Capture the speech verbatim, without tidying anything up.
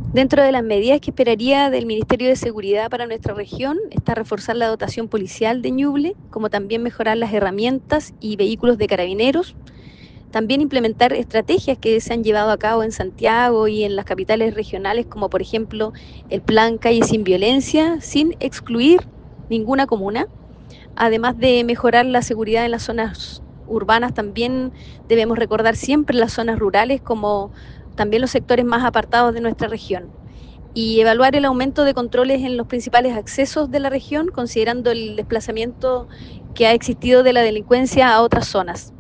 Dentro de las medidas que esperaría del Ministerio de Seguridad para nuestra región está reforzar la dotación policial de Ñuble, como también mejorar las herramientas y vehículos de carabineros, también implementar estrategias que se han llevado a cabo en Santiago y en las capitales regionales, como por ejemplo el Plan Calle Sin Violencia, sin excluir ninguna comuna. Además de mejorar la seguridad en las zonas urbanas, también debemos recordar siempre las zonas rurales como también los sectores más apartados de nuestra región y evaluar el aumento de controles en los principales accesos de la región, considerando el desplazamiento que ha existido de la delincuencia a otras zonas.